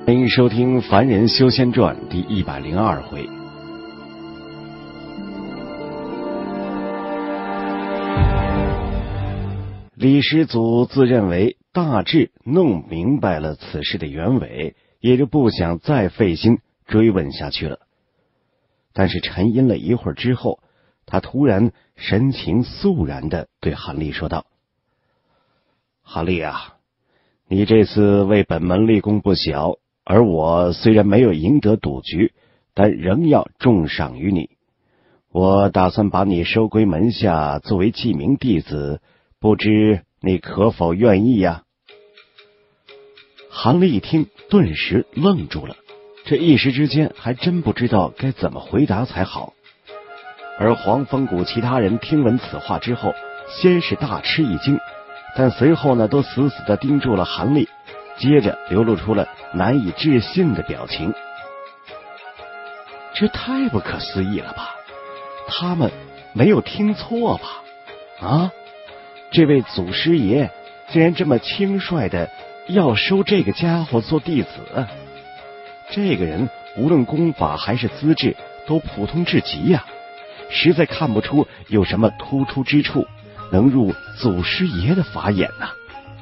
欢迎收听《凡人修仙传》第102回。李师祖自认为大致弄明白了此事的原委，也就不想再费心追问下去了。但是沉吟了一会儿之后，他突然神情肃然地对韩立说道：“韩立啊，你这次为本门立功不小，而我虽然没有赢得赌局，但仍要重赏于你。我打算把你收归门下，作为记名弟子，不知你可否愿意呀？”韩立一听，顿时愣住了，这一时之间还真不知道该怎么回答才好。而黄风谷其他人听闻此话之后，先是大吃一惊，但随后呢，都死死地盯住了韩立，接着流露出了难以置信的表情。这太不可思议了吧？他们没有听错吧？啊，这位祖师爷竟然这么轻率的要收这个家伙做弟子？这个人无论功法还是资质都普通至极呀，实在看不出有什么突出之处能入祖师爷的法眼呐。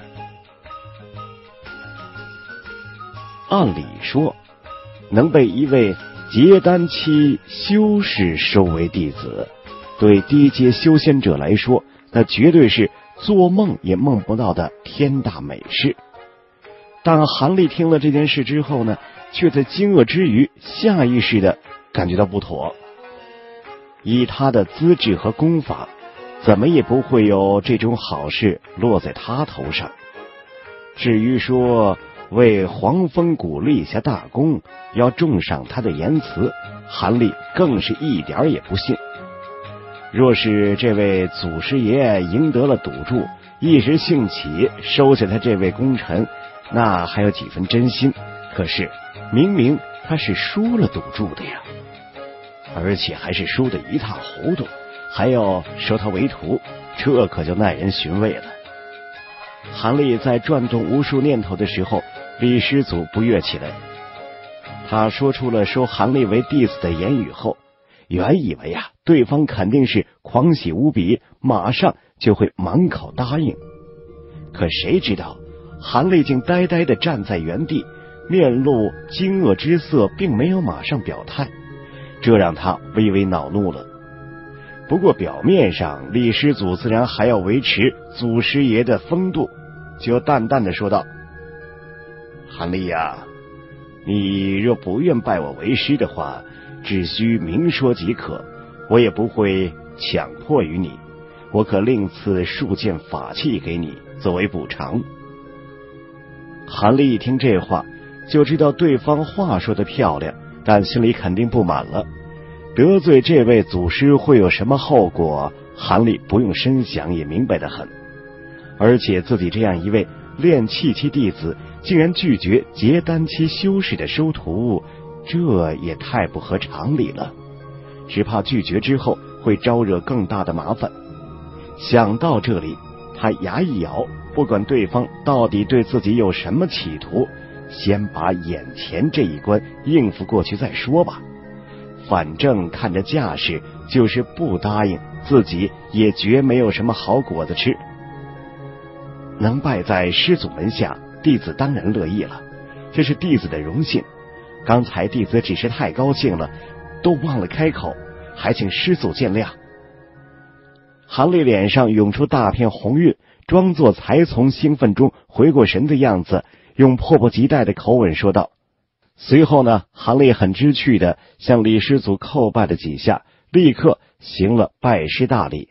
按理说，能被一位结丹期修士收为弟子，对低阶修仙者来说，那绝对是做梦也梦不到的天大美事。但韩立听了这件事之后呢，却在惊愕之余，下意识的感觉到不妥。以他的资质和功法，怎么也不会有这种好事落在他头上。至于说为黄风谷立下大功，要重赏他的言辞，韩立更是一点也不信。若是这位祖师爷赢得了赌注，一时兴起收下他这位功臣，那还有几分真心。可是明明他是输了赌注的呀，而且还是输得一塌糊涂，还要收他为徒，这可就耐人寻味了。韩立在转动无数念头的时候，李师祖不悦起来。他说出了收韩立为弟子的言语后，原以为对方肯定是狂喜无比，马上就会满口答应。可谁知道韩立竟呆呆地站在原地，面露惊愕之色，并没有马上表态，这让他微微恼怒了。不过表面上李师祖自然还要维持祖师爷的风度，就淡淡的说道：“韩立呀，你若不愿拜我为师的话，只需明说即可，我也不会强迫于你，我可另赐数件法器给你作为补偿。”韩立一听这话，就知道对方话说得漂亮，但心里肯定不满了。得罪这位祖师会有什么后果，韩立不用深想也明白得很。而且自己这样一位炼气期弟子竟然拒绝结丹期修士的收徒，这也太不合常理了，只怕拒绝之后会招惹更大的麻烦。想到这里，他牙一咬，不管对方到底对自己有什么企图，先把眼前这一关应付过去再说吧。反正看着架势，就是不答应，自己也绝没有什么好果子吃。能拜在师祖门下，弟子当然乐意了，这是弟子的荣幸。刚才弟子只是太高兴了，都忘了开口，还请师祖见谅。韩立脸上涌出大片红晕，装作才从兴奋中回过神的样子，用迫不及待的口吻说道。随后呢，韩立很知趣的向李师祖叩拜了几下，立刻行了拜师大礼。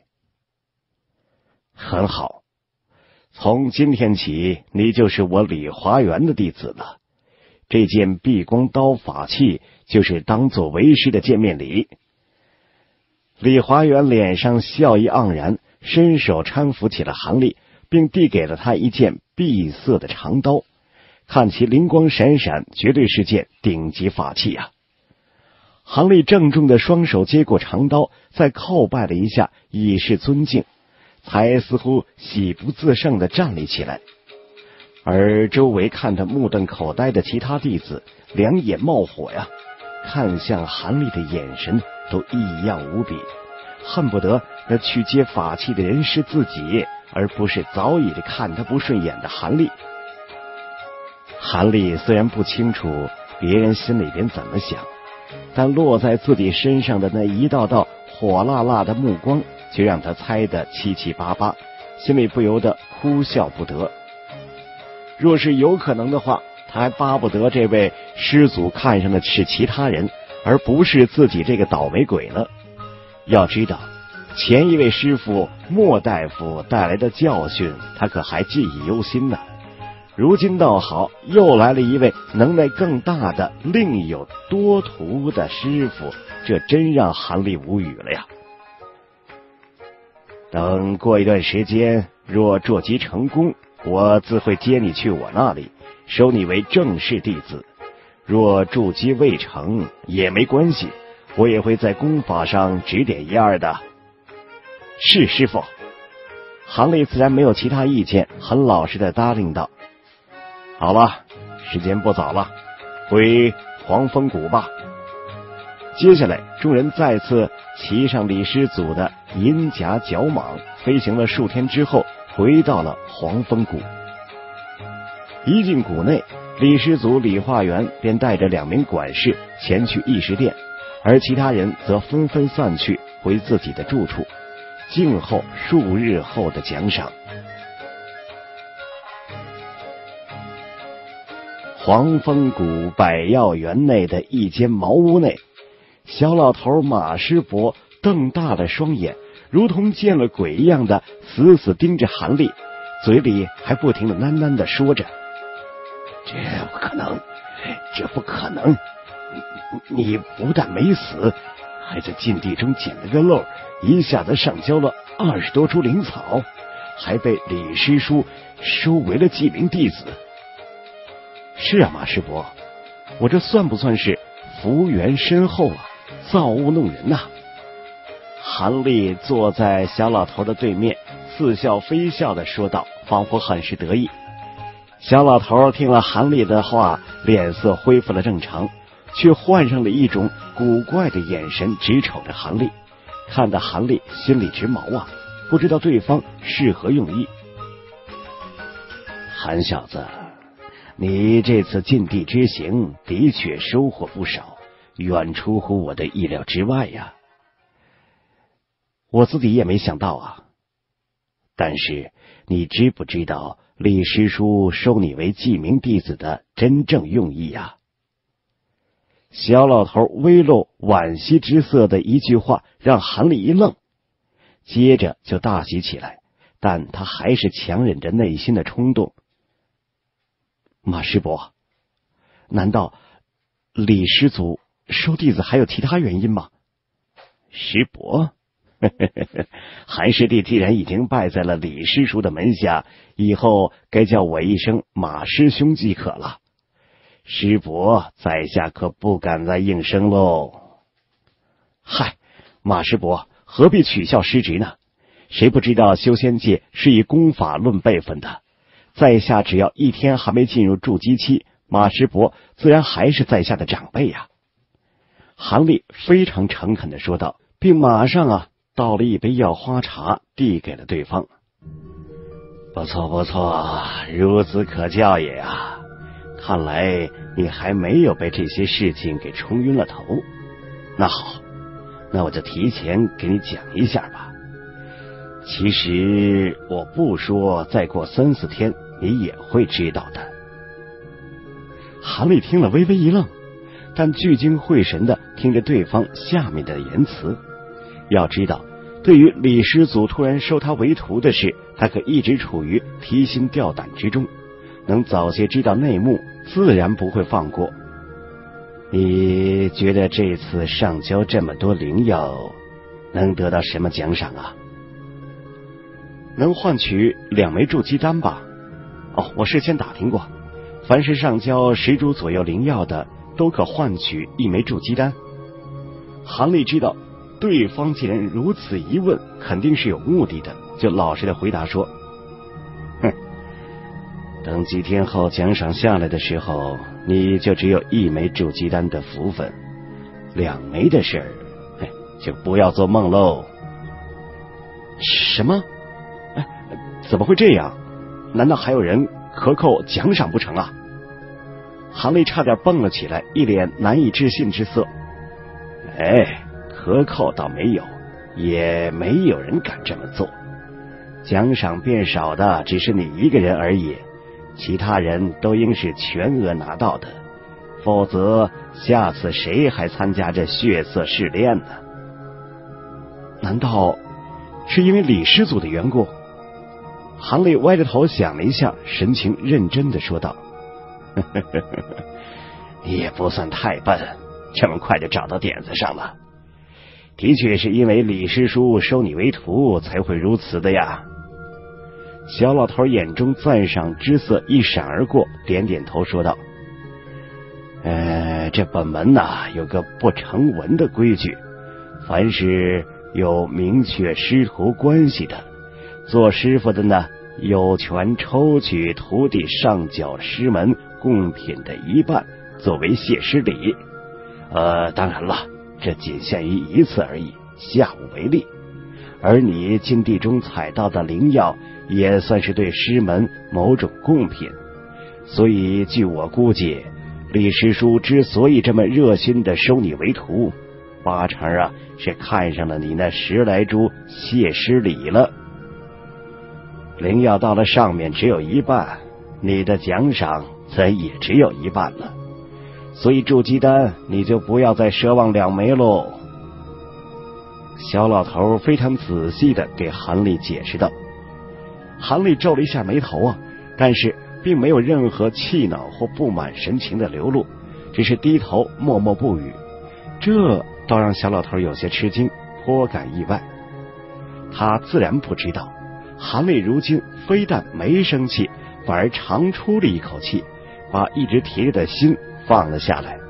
很好，从今天起，你就是我李华元的弟子了。这件碧光刀法器就是当做为师的见面礼。李华元脸上笑意盎然，伸手搀扶起了韩立，并递给了他一件碧色的长刀，看其灵光闪闪，绝对是件顶级法器啊！韩立郑重的双手接过长刀，再叩拜了一下，以示尊敬，才似乎喜不自胜的站立起来。 而周围看得目瞪口呆的其他弟子两眼冒火呀，看向韩立的眼神都异样无比，恨不得那去接法器的人是自己，而不是早已看他不顺眼的韩立。韩立虽然不清楚别人心里边怎么想，但落在自己身上的那一道道火辣辣的目光却让他猜得七七八八，心里不由得哭笑不得。若是有可能的话，他还巴不得这位师祖看上的是其他人，而不是自己这个倒霉鬼呢。要知道前一位师傅莫大夫带来的教训，他可还记忆犹新呢。如今倒好，又来了一位能耐更大的另有多徒的师傅，这真让韩立无语了呀。等过一段时间，若筑基成功，我自会接你去我那里，收你为正式弟子。若筑基未成也没关系，我也会在功法上指点一二的。是师傅。韩立自然没有其他意见，很老实的答应道。好了，时间不早了，回黄风谷吧。接下来众人再次骑上李师祖的银甲角蟒，飞行了数天之后，回到了黄风谷。一进谷内，李师祖李化元便带着2名管事前去议事殿，而其他人则纷纷散去回自己的住处，静候数日后的奖赏。黄风谷百药园内的一间茅屋内，小老头马师伯瞪大了双眼，如同见了鬼一样的死死盯着韩立，嘴里还不停的喃喃的说着：这不可能，这不可能，你不但没死，还在禁地中捡了个漏，一下子上交了20多株灵草，还被李师叔收为了记名弟子。是啊，马师伯，我这算不算是福缘深厚啊，造物弄人呐？韩立坐在小老头的对面，似笑非笑的说道，仿佛很是得意。小老头听了韩立的话，脸色恢复了正常，却换上了一种古怪的眼神直瞅着韩立，看得韩立心里直毛啊，不知道对方是何用意。韩小子，你这次禁地之行的确收获不少，远出乎我的意料之外呀。我自己也没想到啊。但是你知不知道李师叔收你为记名弟子的真正用意呀？小老头微露惋惜之色的一句话让韩立一愣，接着就大喜起来，但他还是强忍着内心的冲动。马师伯，难道李师祖收弟子还有其他原因吗？师伯，韩师弟既然已经拜在了李师叔的门下，以后该叫我一声马师兄即可了。师伯在下可不敢再应声喽。嗨，马师伯何必取笑师侄呢？谁不知道修仙界是以功法论辈分的，在下只要1天还没进入筑基期，马师伯自然还是在下的长辈呀。韩立非常诚恳地说道，并马上倒了一杯药花茶递给了对方。不错不错，孺子可教也啊，看来你还没有被这些事情给冲晕了头。那好，那我就提前给你讲一下吧。其实我不说，再过3、4天你也会知道的。韩立听了微微一愣，但聚精会神的听着对方下面的言辞。要知道，对于李师祖突然收他为徒的事，他可一直处于提心吊胆之中，能早些知道内幕，自然不会放过。你觉得这次上交这么多灵药，能得到什么奖赏啊？能换取2枚筑基丹吧。我事先打听过，凡是上交10株左右灵药的，都可换取1枚筑基丹。韩立知道对方既然如此一问，肯定是有目的的，就老实的回答说： 等几天后奖赏下来的时候，你就只有1枚筑基丹的福分，2枚的事儿，就不要做梦喽。 什么？怎么会这样？难道还有人克扣奖赏不成啊？ 韩立差点蹦了起来，一脸难以置信之色。克扣倒没有，也没有人敢这么做。奖赏变少的只是你一个人而已，其他人都应是全额拿到的，否则下次谁还参加这血色试炼呢？ 难道是因为李师祖的缘故？ 韩立歪着头想了一下，神情认真的说道：也不算太笨，这么快就找到点子上了。的确是因为李师叔收你为徒才会如此的呀。小老头眼中赞赏之色一闪而过，点点头说道：这本门呐，有个不成文的规矩，凡是有明确师徒关系的，做师傅的呢，有权抽取徒弟上缴师门贡品的1半作为谢师礼。当然了，这仅限于1次而已，下无为例。而你禁地中采到的灵药也算是对师门某种贡品，所以据我估计，李师叔之所以这么热心的收你为徒，8成是看上了你那10来株谢师礼了。灵药到了上面只有1半，你的奖赏则也只有1半了，所以筑基丹你就不要再奢望2枚喽。小老头非常仔细的给韩立解释道。韩立皱了一下眉头但是并没有任何气恼或不满神情的流露，只是低头默默不语。这倒让小老头有些吃惊，颇感意外。他自然不知道，韩立如今非但没生气，反而长出了一口气，把一直提着的心放了下来。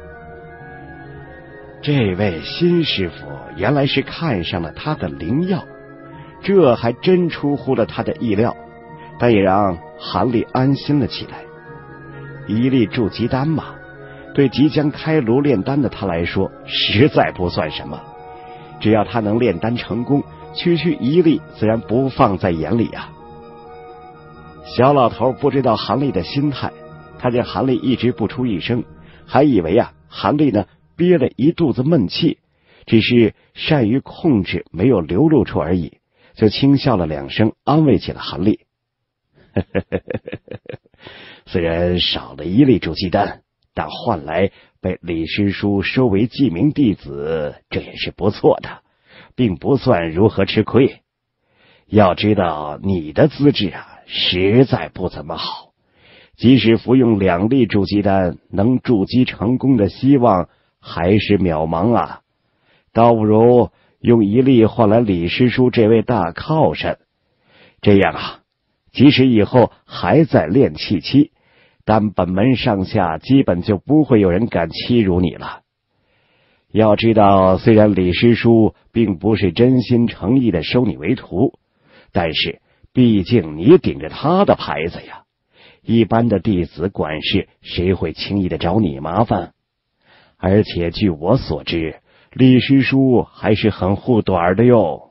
这位新师傅原来是看上了他的灵药，这还真出乎了他的意料，但也让韩立安心了起来。1粒筑基丹嘛，对即将开炉炼丹的他来说实在不算什么，只要他能炼丹成功，区区1粒自然不放在眼里啊。小老头不知道韩立的心态，他见韩立一直不出一声，还以为韩立呢憋了一肚子闷气，只是善于控制没有流露出而已，就轻笑了2声，安慰起了韩立。虽然少了1粒筑基丹，但换来被李师叔收为记名弟子，这也是不错的，并不算如何吃亏。要知道你的资质实在不怎么好，即使服用2粒筑基丹，能筑基成功的希望还是渺茫啊，倒不如用1粒换来李师叔这位大靠山。这样即使以后还在炼气期，但本门上下基本就不会有人敢欺辱你了。要知道，虽然李师叔并不是真心诚意的收你为徒，但是毕竟你顶着他的牌子呀，一般的弟子管事谁会轻易的找你麻烦？而且据我所知，李师叔还是很护短的哟。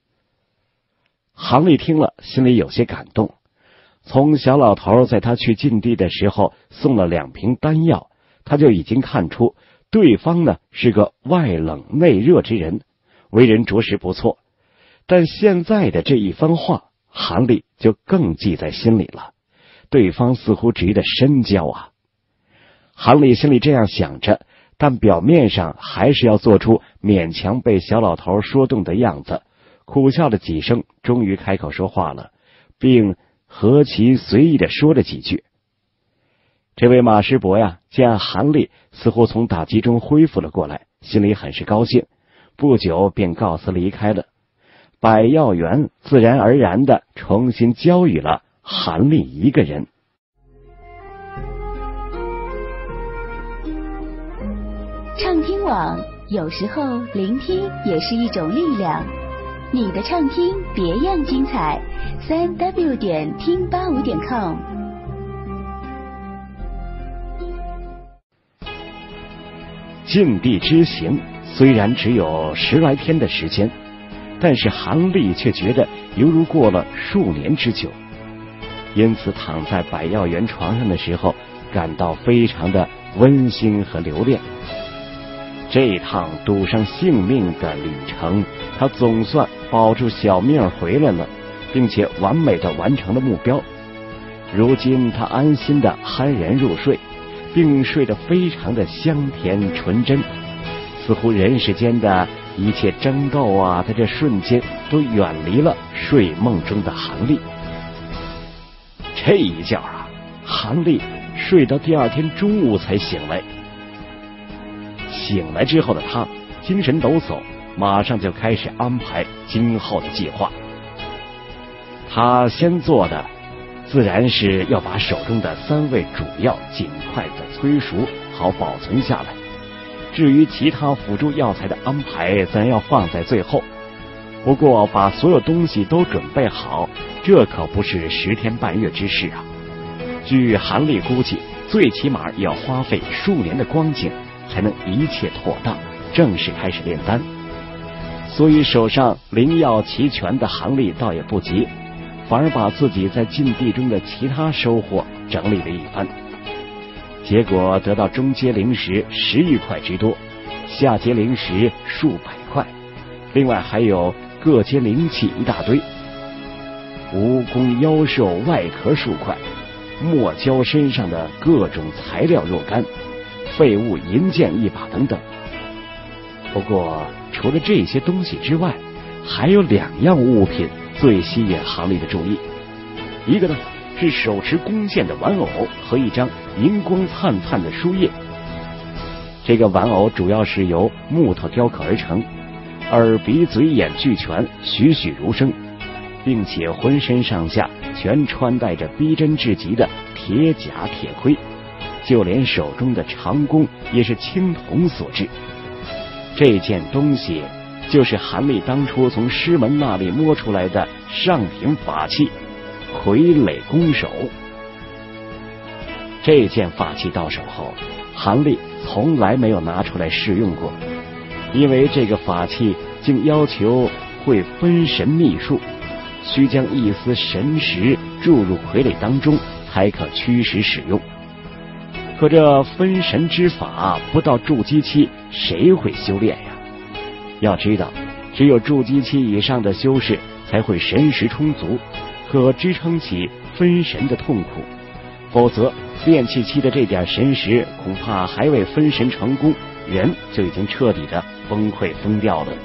韩立听了，心里有些感动。从小老头在他去禁地的时候送了2瓶丹药，他就已经看出对方呢是个外冷内热之人，为人着实不错。但现在的这一番话，韩立就更记在心里了。对方似乎值得深交啊。韩立心里这样想着，但表面上还是要做出勉强被小老头说动的样子，苦笑了几声，终于开口说话了，并何其随意的说了几句。这位马师伯见韩立似乎从打击中恢复了过来，心里很是高兴，不久便告辞离开了。百药园自然而然的重新交予了韩立一个人。 畅听网，有时候聆听也是一种力量。你的畅听别样精彩，3w.听85.com。 禁地之行虽然只有10来天的时间，但是韩立却觉得犹如过了数年之久，因此躺在百药园床上的时候，感到非常的温馨和留恋。这一趟赌上性命的旅程，他总算保住小命回来了，并且完美的完成了目标。如今他安心的酣然入睡，并睡得非常的香甜纯真，似乎人世间的一切争斗啊，在这瞬间都远离了睡梦中的韩立。这一觉啊，韩立睡到第二天中午才醒来。醒来之后的他精神抖擞，马上就开始安排今后的计划。他先做的自然是要把手中的3味主药尽快的催熟，好保存下来。至于其他辅助药材的安排，自然要放在最后。不过把所有东西都准备好，这可不是10天半月之事啊。据韩立估计，最起码也要花费数年的光景，才能一切妥当，正式开始炼丹。所以手上灵药齐全的韩立倒也不急，反而把自己在禁地中的其他收获整理了一番。结果得到中阶灵石10余块之多，下阶灵石数百块，另外还有各阶灵器一大堆，蜈蚣妖兽外壳数块，墨胶身上的各种材料若干，废物银剑1把等等。不过除了这些东西之外，还有2样物品最吸引韩立的注意。一个呢是手持弓箭的玩偶和一张银光灿灿的书页。这个玩偶主要是由木头雕刻而成，耳鼻嘴眼俱全，栩栩如生，并且浑身上下全穿戴着逼真至极的铁甲铁盔，就连手中的长弓也是青铜所制。这件东西就是韩立当初从师门那里摸出来的上品法器傀儡弓手。这件法器到手后，韩立从来没有拿出来试用过，因为这个法器竟要求会分神秘术，需将一丝神识注入傀儡当中，才可驱使使用。可这分神之法不到筑基期，谁会修炼呀？要知道，只有筑基期以上的修士才会神识充足，可支撑起分神的痛苦，否则炼气期的这点神识恐怕还未分神成功，人就已经彻底的崩溃疯掉了。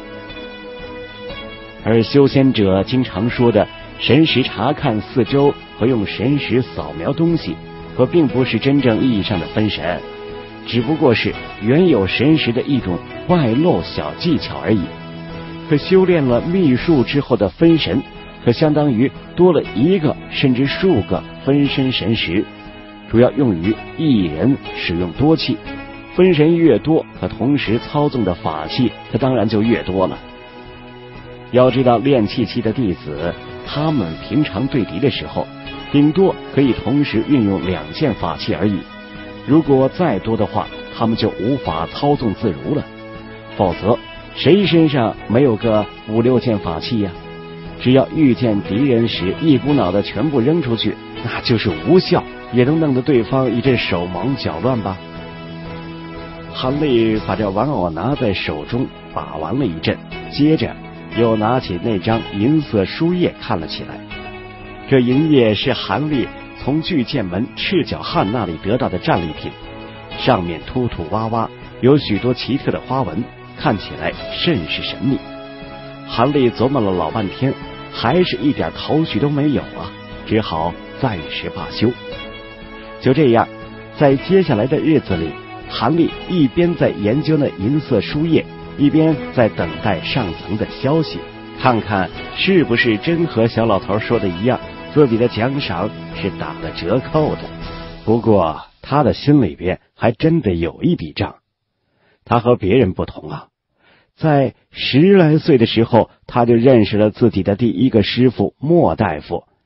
而修仙者经常说的神识查看四周和用神识扫描东西，可并不是真正意义上的分神，只不过是原有神识的一种外露小技巧而已。可修炼了秘术之后的分神，可相当于多了1个甚至数个分身神识，主要用于一人使用多器。分神越多，可同时操纵的法器它当然就越多了。要知道炼气期的弟子，他们平常对敌的时候，顶多可以同时运用2件法器而已，如果再多的话，他们就无法操纵自如了。否则谁身上没有个5、6件法器呀？只要遇见敌人时一股脑的全部扔出去，那就是无效，也能弄得对方一阵手忙脚乱吧。韩立把这玩偶拿在手中把玩了一阵，接着又拿起那张银色书页看了起来。这银页是韩立从巨剑门赤脚汉那里得到的战利品，上面凸凸洼洼，有许多奇特的花纹，看起来甚是神秘。韩立琢磨了老半天，还是一点头绪都没有啊，只好暂时罢休。就这样，在接下来的日子里，韩立一边在研究那银色书页，一边在等待上层的消息，看看是不是真和小老头说的一样，自己的奖赏是打了折扣的。不过他的心里边还真的有一笔账。他和别人不同啊，在10来岁的时候，他就认识了自己的第一个师傅莫大夫。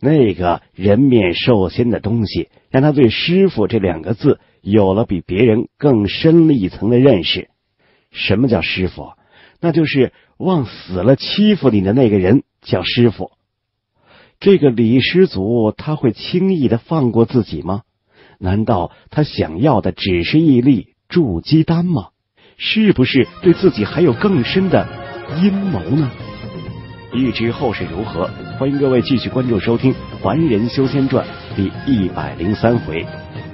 那个人面兽仙的东西，让他对师傅这2个字有了比别人更深了一层的认识。什么叫师傅？那就是往死了欺负你的那个人叫师傅。这个李师祖他会轻易的放过自己吗？难道他想要的只是一粒筑基丹吗？是不是对自己还有更深的阴谋呢？欲知后事如何，欢迎各位继续关注收听《还人修仙传》第103回